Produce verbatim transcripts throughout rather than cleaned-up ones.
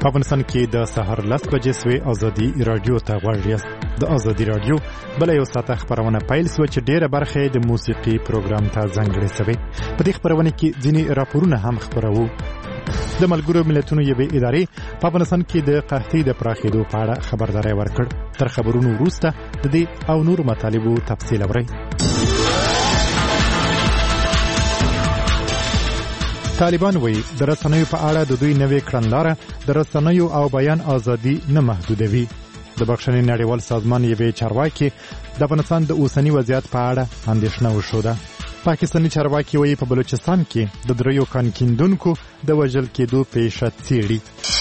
په افغانستان کې د سهار لس بجې سوې ازادي رادیو ته غوږ یاست. د ازادي رادیو بل یو ساعته خبرونه پیل سوه چې ډېره برخه د موسیقي پروګرام ته ځانګړې سوې. په دې خبرونه کې ځینې راپورونه هم خپروو. د ملګرو ملتونو یوې ادارې په افغانستان کې د قحطۍ د پراخېدو په اړه خبرداری ورکړ. تر خبرونو وروسته د دې او نور مطالبو تفصیل اورئ. طالبان وایي د رسنیو په اړه د دوی نوې کړنلاره د رسنیو او بیان ازادي نه محدودوي. د بخښنې نړیوال سازمان یوې چارواکي د افغانستان د اوسني وضعیت په اړه اندېښنه وښوده. پاکستاني چارواکي وایي په بلوچستان کې د دریو کان کیندونکو د وژل کېدو پیښه څېړي.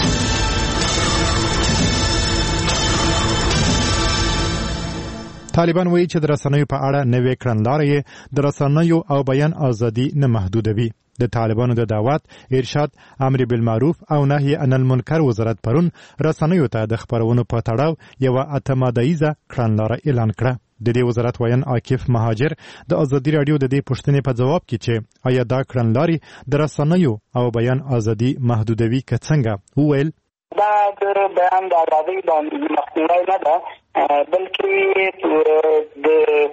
طالبان وایي چې د رسنیو په اړه نوې کړنلاره یې د رسنیو او بیان ازادي نه محدودوي. د طالبانو د دعوت، ارشاد، امر بالمعروف او نهي عن المنکر وزارت پرون رسنیو ته د خبرونو په تړاو یوه اته مادهیزه کړنلاره اعلان کړه. د دې وزارت وایان عاکف مهاجر د ازادي رادیو د دې پوښتنې په جواب کې چې آیا دا کړنلارې د رسنیو او بیان ازادي محدودوي که څنګه وویل دا د بیان د ازادۍ باندې مخنیوی نه ده، بلکې د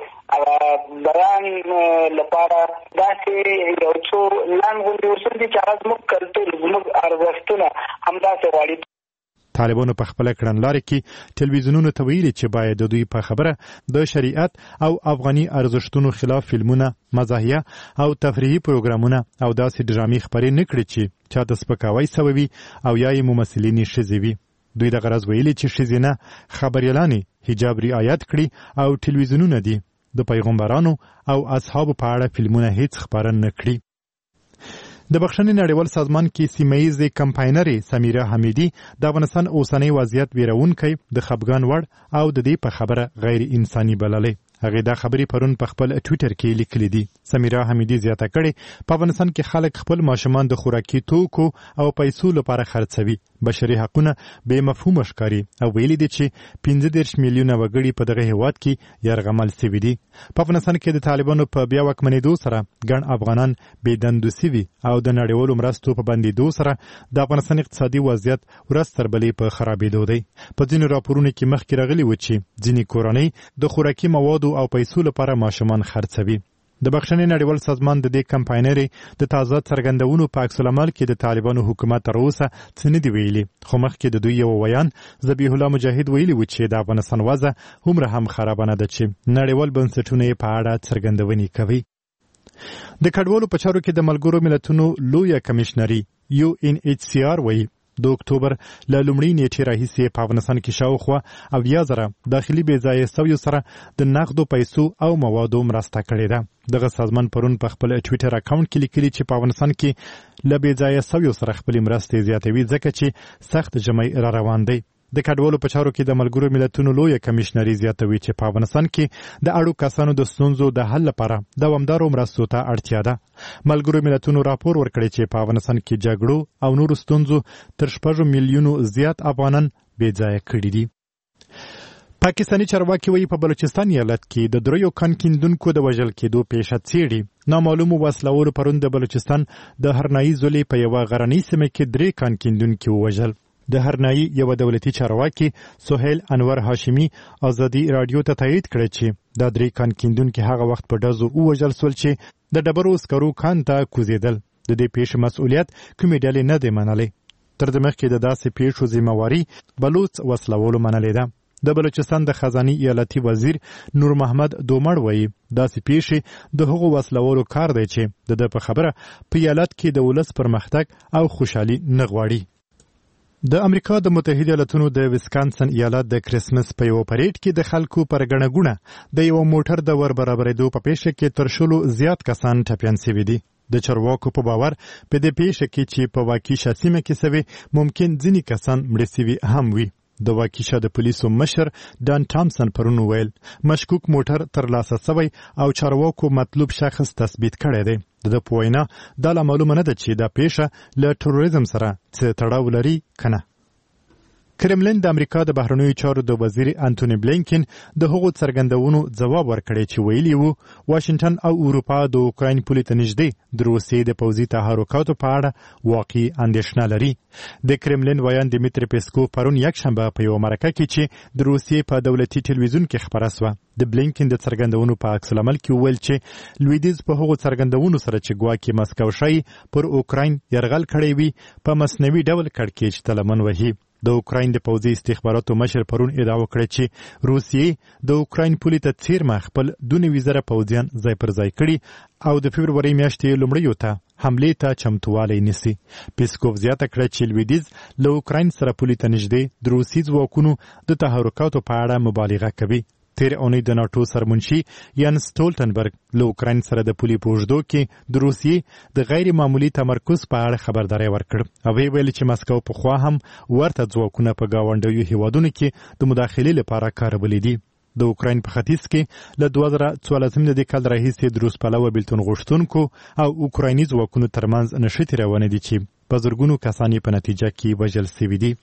بیان لپاره داسې یو څو لنډغونډې اصول دي چې هغه زموږ کلتور، زموږ ارزښتونه همداسې غواړي. طالبانو په خپله کړنلاره کې تلویزیونونو ته ویلي چې باید د دوی په خبره د شریعت او افغاني ارزښتونو خلاف فلمونه، مزاحیه او تفریحي پروګرامونه او داسې ډرامې خپرې نه کړي چې چاته سپکاوی سوی او یا یې ممثلینې ښځې وي. دوی د غرض ویلي چې ښځینه خبریالانې حجاب رعایت کړي او تلویزیونونه دي د پیغمبرانو او اصحابو په اړه فلمونه هیڅ خپاره نه کړي. د بخښنې نړیوال سازمان کې سیمهیزې کمپاینرې سمیرا حمیدي د افغانستان اوسنی وضعیت ویرونکی، د خفګان وړ او د دې په خبره غیر انساني بللې. هغې دا خبرې پرون په خپل ټویټر کې لیکلي دي. سمیرا حمیدي زیاته کړې په افغانستان کې خلک خپل ماشومان د خوراکي توکو او پیسو لپاره خرڅوي. بشري حقونه بې مفهومه ښکاري او ویلي دي چې پنځه دېرش میلیونه وګړي په دغه هېواد کې یرغمل سوي دي. په افغانستان کې د طالبانو په بیا واکمنېدو سره ګڼ افغانان بې دندو سوي او د نړیوالو مرستو په بندېدو سره د افغانستان اقتصادي وضعیت ورځ تر بلې په خرابېدو دی. په ځینو راپورونو کې مخکې راغلي و چې ځینې کورنۍ د خوراکي موادو او پیسو لپاره ماشومان خرڅوي. د بخښنې نړیوال سازمان د دې کمپاینرې د تازه څرګندونو په عکس العمل کې د طالبانو حکومت تر اوسه څه نه دي ویلي، خو مخکې د دوی یو ویان ذبیح الله مجاهد ویلي و چې د افغانستان وضع هومره هم خرابه نه ده چې نړیوال بنسټونه یې په اړه څرګندونې کوي. د کډوالو په چارو کې د ملګرو ملتونو لویه کمیشنري یو ان ایچ سی آر وایي د اکتوبر له لومړۍ نیټې راهیسې په افغانستان کې شاوخوا اویا زره داخلي بې ځایه سویو سره د نقدو پیسو او موادو مرسته کړې ده. دغه سازمان پرون په خپل ټویټر اکاونټ کې لیکلي چې په افغانستان کې له بې ځایه سویو سره خپلې مرستې زیاتوي ځکه چې سخت ژمی را روان دی. د کډوالو په چارو کې د ملګرو ملتونو لویه کمیشنري زیاتوي چې په افغانستان کې د اړو کسانو د ستونزو د حل لپاره دوامدارو مرستو ته اړتیا ده. ملګرو ملتونو راپور ورکړی چې په افغانستان کې جګړو او نورو ستونزو تر شپږو میلیونو زیات افغانان بې ځایه کړي دي. پاکستاني چارواکي وایي په بلوچستان ایالت کې د دریو کان کیندونکو د وژل کېدو پیښه څېړي. نامعلومو وسلوالو پرون د بلوچستان د هرنایي زولې په یوه غرنۍ سیمه کې درې کان کیندونکي ووژل. د هرنایي یو دولتي چارواکي سهیل انور هاشمي ازادي رادیو ته تایید کړی چې دا درې کان کیندونکي هغه وخت په ډزو ووژل سول چې د ډبرو سکرو کان ته کوزېدل. د دې پیښې مسؤلیت کومې ډلې نه دی منلی. تر دې مخکې د داسې پیښو ذمهواري بلوڅ وسلوالو منلې ده. د بلوچستان د خزاني ایالتي وزیر نور محمد دومړ وایي داسې پیښې د هغو وسلوالو کار دی چې د ده په خبره په ایالت کې د ولس پرمختګ او خوشحالي نه غواړي. د امریکا د متحده ایالاتونو د ویسکانسن ایالت د کرسمس په یو پریډ کې د خلکو پر ګڼه ګوڼه د یو موټر د ور برابرېدو په پیښه کې تر شلو زیات کسان ټپیان سوي دي. د چارواکو په باور په دې پیښه کې چې په واکیشه سیمه کې سوي ممکن ځینې کسان مړه سوي هم وي. د واکیشه د پولیسو مشر ډان ټامسن پرون وویل مشکوک موټر ترلاسه سوی او چارواکو مطلوب شخص تثبیت کړی دی. د ده په وینا دا لا معلومه نه ده چې دا پیښه له تروریزم سره څه تړاو لري که نه. کرملین د امریکا د بهرنیو چارو د وزیر انټونی بلینکن د هغو څرګندونو ځواب ورکړی چې ویلي وو واشنگټن او اروپا د اوکراین پولې ته نږدې د روسیې د پوځي تحرکاتو په اړه واقعي اندېښنه لري. د کرملین ویان دیمیتری پیسکوف پرون یکشنبه په یوه مرکه کې چې د روسیې په دولتي ټلویزیون کې خپره سوه د بلینکن د څرګندونو په عکس العمل کې وویل چې لویدیځ په هغو څرګندونو سره چې ګواکې مسکو ښایي پر اوکراین یرغل کړی وي په مصنوعي ډول کړکېچ ته لمن وهي. د اوکراین د پوځي استخباراتو مشر پرون ادعا وکړه چې روسیې د اوکراین پولې ته څیرمه خپل دوه نوي زره پوځیان ځای پر ځای کړي او د فبرورۍ میاشتې لومړیو ته حملې ته چمتووالی نیسي. پیسکوف زیاته کړه چې لویدیځ له اوکراین سره پولې ته نږدې د روسي ځواکونو د تحرکاتو په اړه مبالغه کوي. تیر اونۍ د ناټو سرمنشي یان سټولټنبرګ له اوکراین سره د پولې په اوږدو کې د روسیې د غیر معمولي تمرکز په اړه خبرداری ورکړ او ویل چې مسکو پخوا هم ورته ځواکونه په ګاونډیو هیوادونو کې د مداخلې لپاره کارولي دي. د اوکراین په ختیځ کې له دوه زره څوارلسم کال راهیسې د روس پلوه بېلتون غوښتونکو او اوکرایني ځواکونو ترمنځ نښتې روانې دي چې په زرګونو کسان یې په نتیجه کې وژل سوي دي.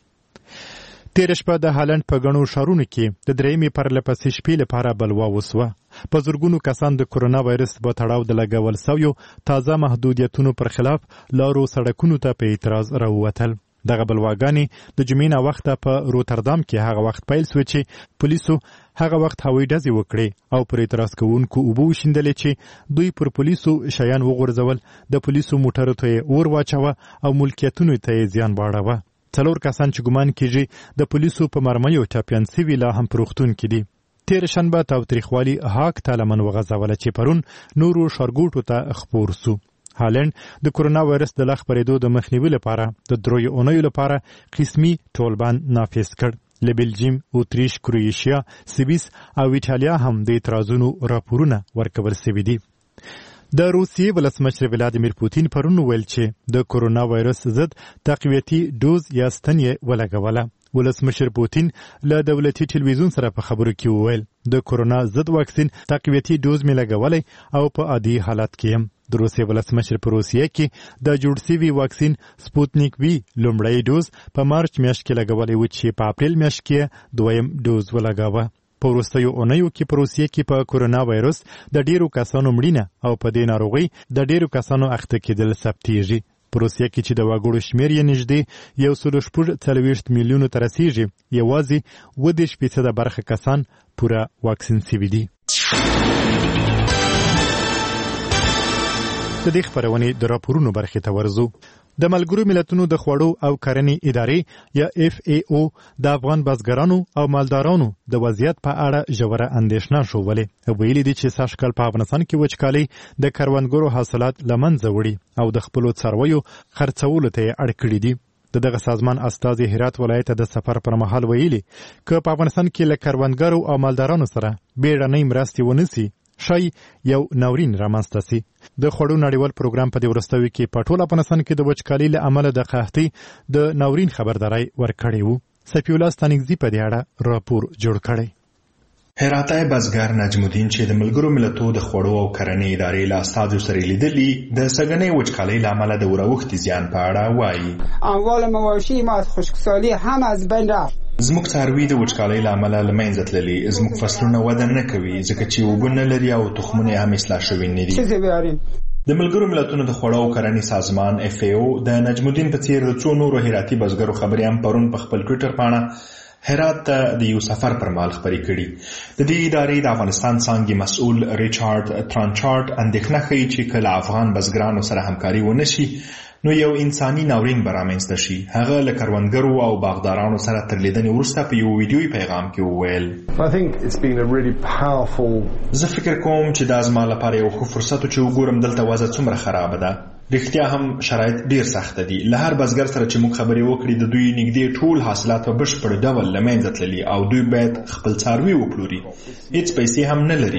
تېره شپه د هالند په ګڼو ښارونو کې د درېیمې پرلهپسې شپې لپاره بلوا وسوه. په زرګونو کسان د کورونا وایرس په تړاو د لګول سویو تازه محدودیتونو پر خلاف لارو سړکونو ته په اعتراض راووتل. دغه بلواګانې د جمعې نه وخته په روتردام کې هغه وخت پیل سوې چې پولیسو هغه وخت هوایي ډزې وکړې او پر اعتراض کوونکو اوبه وشیندلې چې دوی پر پولیسو شیان وغورځول، د پولیسو موټرو ته یې اور واچوه او ملکیتونو ته یې زیان واړوه. څلور کسان چې ګمان کېږي د پولیسو په مرمیو ټاپیان سوي لا هم په روغتون کې دي. تېره شنبه تاوتریخوالي هاک ته لمن وغځوله چې پرون نورو ښارګوټو ته خپور سو. هالند د کورونا وایرس د لا خپرېدو د مخنیوي لپاره د دریو اونیو لپاره قسمي ټولبند نافذ کړ. له بلجیم، اتریش، کرویشیا، سویس او ایټالیا هم د اعتراضونو راپورونه ورکول سوي دي. د روسیې ولسمشر ولادیمیر پوتین پرون ویل چې د کورونا وایرس ضد تقویتي ډوز یا ستن یې ولګوله. ولسمشر پوتین له دولتي ټلویزیون سره په خبرو کې وویل د کورونا ضد واکسین تقویتي ډوز مې لګولی او په عادي حالت کې یم. د روسیې ولسمشر په روسیه کې د جوړ سوي واکسین سپوتنیک وي لومړی ډوز په مارچ میاشت کې لګولی و چې په اپریل میاشت کې دویم ډوز ولګاوه. په وروستیو اونیو کې په روسیې کې په کورونا وایرس د ډیرو کسانو مړینه او په دې ناروغۍ د ډیرو کسانو اخته کېدل ثبتېږي. په روسیه کې چې د وګړو شمېر یې نږدې یو سل شپږ څلوېښت میلیونو ته رسېږي، یوازې اووه دېرش فیصده برخه کسان پوره واکسین سوي دي. د دې خپرونې د راپورونو برخې ته ورځو. د ملګرو ملتونو د خوړو او کرنې ادارې یا اف ای او د افغان بزګرانو او مالدارانو د وضعیت په اړه ژوره اندېښنه ښودلې. ویلي دي چې سږ کال په افغانستان کې وچکالۍ د کروندګرو حاصلات له منځه وړي او د خپلو څارویو خرڅولو ته یې اړ کړي دي. د دغه سازمان استازي هرات ولایت د سفر پر مهال ویلي که په افغانستان کې له کروندګرو او مالدارانو سره بیړنۍ مرستې ونسي شای یو ناورین رامنځته سي. د خوړو نړیوال پروګرام په دې وروستیو کې په ټول افغانستان کې د وچکالۍ له امله د قحطۍ د ناورین خبرداری ورکړی و. سفی الله ستانکزي په دې اړه راپور جوړ کړی. هراتای بزګر نجم الدین چې د ملګرو ملتونو د خوړو او کرنې ادارې له استازو سره لیدلي د سږنۍ وچکالۍ له امله د اوراوښتي زیان په اړه وایي. اموال مواشی ما از خشکسالی هم از بین رفت. زموږ څاروي د وچکالۍ له امله له منځه تللي، زموږ فصلونه وده نه کوي ځکه چې اوبه نه لري او تخمونه هم اصلاح شوي نه دي. د ملګرو ملتونو د خوړو او کرنې سازمان اف ای او د نجم الدین په څیر د څو نورو هراتي بزګرو خبرې هم پرون په خپل ټویټر پاڼه هرات ته د یو سفر پر مهال خبرې کړي. د دې ادارې د افغانستان څانګې مسؤل ریچارډ ترانچارډ اندېښنه ښیي چې که له افغان بزګرانو سره همکاري ونه شي نو یو انساني ناورین به رامنځته شي. هغه له کروندګرو او باغدارانو سره تر لیدنې وروسته په یو ویډیویي پیغام کې وویل زه فکر کوم چې دا زما لپاره یو ښه فرصت و چې وګورم دلته وضع څومره خرابه ده. رښتیا هم شرایط ډیر سخته دي. له هر بزګر سره چې موږ خبرې وکړې د دوی نږدې ټول حاصلات په بشپړ ډول له منځه تللي او دوی باید خپل څاروي وپلوري. هېڅ پیسې هم نه لري.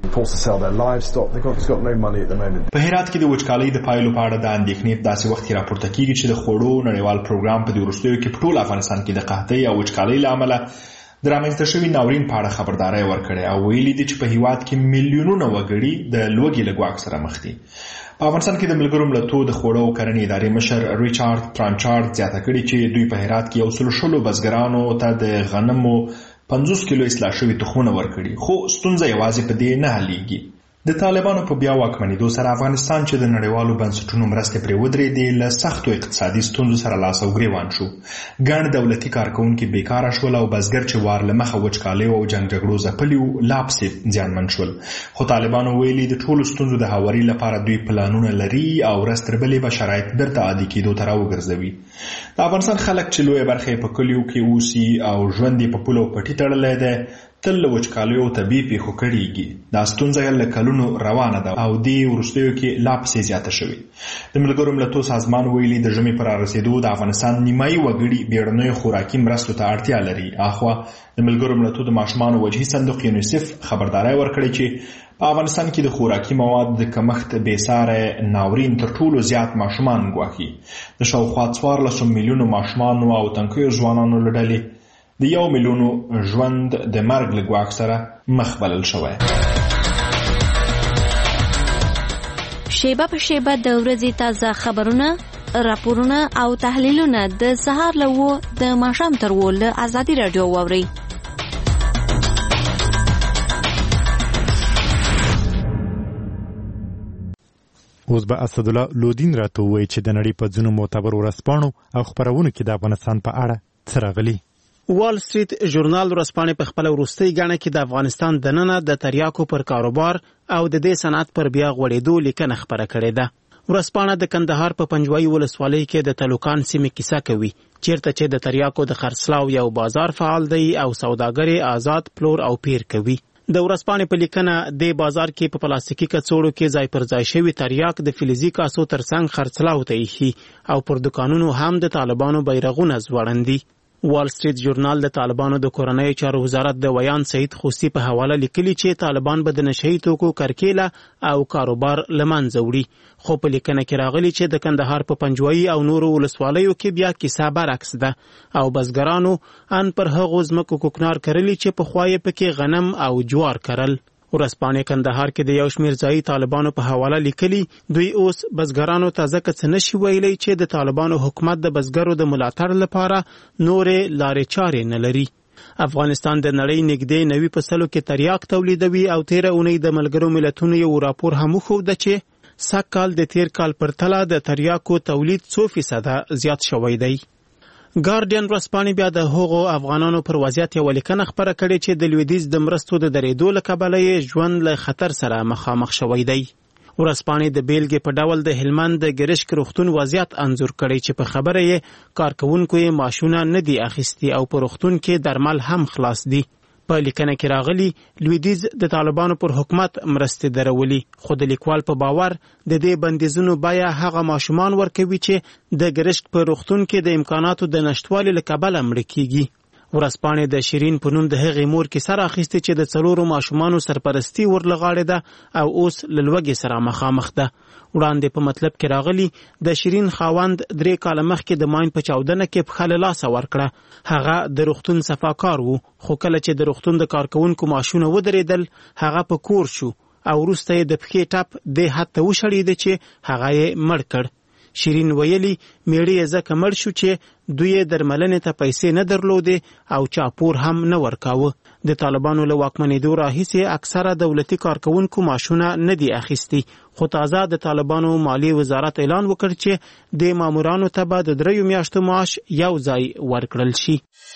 په هرات کې د وچکالۍ د پایلو په اړه د اندېښنې په داسې وخت کې راپورته کېږي چې د خوړو نړیوال پروګرام په دې وروستیو کې په ټول افغانستان کې د قحطۍ او وچکالۍ له امله د رامنځته شوي ناورین په اړه خبرداری ورکړې او ویلي دي چې په هیواد کې میلیونونه وګړي د لوږې له ګواښ سره مخ دي. په افغانستان کې د ملګرو ملتونو د خوړو او کرنې ادارې مشر ریچارډ ترانچارد زیاته کړې چې دوی په هرات کې یو سل شلو بزګرانو ته د غنمو پنځوس کیلو اصلاح شوي تخمونه ورکړي، خو ستونزه یوازې په دې نه حلیږي. د طالبانو په بیا واکمنېدو سره افغانستان چې د نړیوالو بنسټونو مرستې پرې ودرېدې له سختو اقتصادي ستونزو سره لاس او ګریوان شو. ګڼ دولتي کارکوونکي بیکاره شول او بزګر چې وار له مخه وچکالیو او جنګ جګړو ځپلي وو لا پسې زیانمن شول. خو طالبانو ویلي د ټولو ستونزو د هواري لپاره دوی پلانونه لري او ورځ تر بلې به شرایط بیرته عادي کېدو ته راوګرځوي. د افغانستان خلک چې لویه برخه یې په کلیو کې اوسي او ژوند یې په پولو پټي تړلی دی، تل له وچکالیو او طبیعي پیښو کړېږي. دا ستونزه له کلونو روانه ده او دې وروستیو کې لا پسې زیاته شوې. د ملګرو ملتونو سازمان ویلي د ژمي پر رارسېدو د افغانستان نیمایي وګړي بیړنیو خوراکي مرستو ته اړتیا لري. اخوا د ملګرو ملتونو د ماشومانو وجهي صندوق یونیسف خبرداری ورکړی چې په افغانستان کې د خوراکي موادو د کمښت بېساره ناورین تر ټولو زیات ماشومان ګواښي. د شاوخوا څوارلسو میلیونو ماشومانو او تنکیو ځوانانو له ډلې د یو میلیونو ژوند د مرګ له ګواښ سره مخ بلل شوی. شیبه په شیبه د ورځې تازه خبرونه، راپورونه او تحلیلونه د سهار له اوو د ماښام تر اوو له ازادي راډیو واورئ. اوس به اسدالله لودین راته ووایي چې د نړۍ په ځینو معتبرو ورځپاڼو او خپرونو کې د افغانستان په اړه څه راغلي. وال سټریټ ژورنال ورځپاڼې په خپل وروستۍ ګڼه کې د افغانستان دننه د تریاکو پر کاروبار او د دې صنعت پر بیا غوړېدو لیکنه خپره کړې ده. ورځپاڼه د کندهار په پنجوایي ولسوالۍ کې د تلوکان سیمې کیسه کوي، چیرته چې د تریاکو د خرڅلاو یو بازار فعال دی او سوداګر آزاد پلور او پیر کوي. د ورځپاڼې په لیکنه د بازار کې په پلاستیکي کڅوړو کې ځای پر ځای شوي تریاک د فلزي کاسو ترڅنګ خرڅلاو ته ایښي او پر دکانونو هم د طالبانو بیرغونه ځوړندي. وال سټریټ ژورنال د طالبانو د کورنۍ چارو وزارت د ویان سعید خوسي په حواله لیکلي چې طالبان به د نشهیي توکو کرکیله او کاروبار له منځه وړي. خو په لیکنه کې راغلي چې د کندهار په پنجوایي او نورو ولسوالیو کې بیا کیسه برعکس ده او بزګرانو ان پر هغو ځمکو کوکنار کرلي چې پخوا یې پکې غنم او جوار کرل. ورځپاڼې کندهار کې د یو شمېر ځایي طالبانو په حواله لیکلي دوی اوس بزګرانو ته ځکه څه نشي ویلی چې د طالبانو حکومت د بزګرو د ملاتړ لپاره نورې لارې چارې نه لري. افغانستان د نړۍ نږدې نوي فصلو کې تریاک تولیدوي او تیره اونۍ د ملګرو ملتونو یو راپور هم وښوده چې سږ کال د تیر کال پرتله د تریاکو تولید څو فیصده زیات شوی دی. ګارډین ورځپاڼې بیا د هغو افغانانو پر وضعیت یوه لیکنه خپره کړې چې د لویدیځ د مرستو د درېدو له کبله یې ژوند له خطر سره مخامخ شوی دی. ورځپاڼې د بیلګې په ډول د هلمند د ګرشک روغتون وضعیت انځور کړی چې په خبره یې کارکوونکو یې معاشونه نه دي اخیستي او په روغتون کې درمل هم خلاص دي. په لیکنه کې راغلي لویدیځ د طالبانو پر حکومت مرستې درولي، خو د لیکوال په باور د دې بندیزونو بیه هغه ماشومان ورکوي چې د ګرشک په روغتون کې د امکاناتو د نشتوالي له کبله مړه کیږي. ورځپاڼې د شیرین په نوم د هغې مور کیسه راخیستې چې د څلورو ماشومانو سرپرستي ورلغاړې ده او اوس له لوږې سره مخامخ ده. وړاندې په مطلب کې راغلي د شیرین خاوند درې کاله مخکې د ماین په چاودنه کې پښه له لاسه ورکړه. هغه د روغتون صفاکار و، خو کله چې د روغتون د کارکوونکو معاشونه ودرېدل هغه په کور شو او وروسته یې د پښې ټپ دې حد ته وشړېده چې هغه یې مړ کړ. شیرین ویلي میړه یې ځکه مړ شو چې دوی یې درملنې ته پیسې نه درلودې او چاپور هم نه ورکاوه. د طالبانو له واکمنېدو راهیسې اکثره دولتي کارکوونکو معاشونه نه دي اخیستي، خو تازه د طالبانو مالی وزارت اعلان وکړ چې د مامورانو ته به د دریو میاشتو معاش یو ځای ورکړل شي.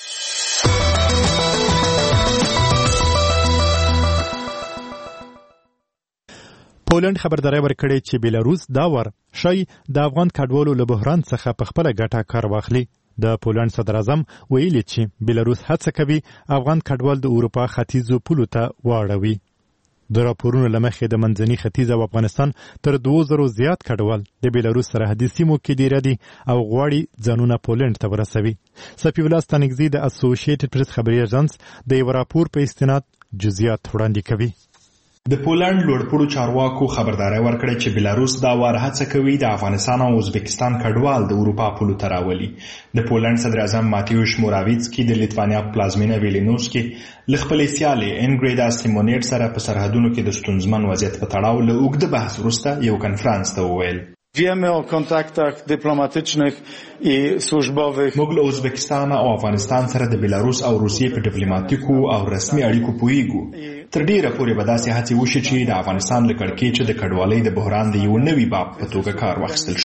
پولند خبرداری ورکړې چې بیلاروس دا ور شي د افغان کډوالو له بحران څخه په خپله ګټه کار واخلي. د پولند صدر اعظم ویلي چې بیلاروس هڅه کوي افغان کډوال د اروپا ختیځو پولو ته واړوي. د راپورونو له مخې د منځني ختیځ او افغانستان تر دوه زرو زیات کډوال د بیلاروس سرحدي سیمو کې ډېر دي او غواړي ځانونه پولند ته ورسوي. صفي الله ستانکزي د اسوسییټډ پریس خبري اژانس د یو راپور په استناد جزئیات وړاندې کوي. د پولند لوړپوړو چارواکو خبرداری ورکړه چې بلاروس دا وار هڅه کوي د افغانستان او ازبکستان کډوال د اروپا پولو ته راولي. د پولند صدر اعظم ماتیوش موراویڅکي د لیتوانیا پلازمینه ویلنیوس کې له خپلې سیالې انګریډا سیمونیټ سره په سرحدونو کې د ستونزمن وضعیت په تړاو له اوږده بحث وروسته یو کنفرانس ته وویل. Wiemy o kontaktach dyplomatycznych i służbowych. موږ له ازبکستان او افغانستان سره د بلاروس او روسیې په ډیپلوماټیکو او رسمي اړیکو پوهیږو. تر ډیره پورې به داسې هڅې وشي چې د افغانستان له کړکېچه د کډوالۍ د بحران د یو نوي باب په توګه کار واخیستل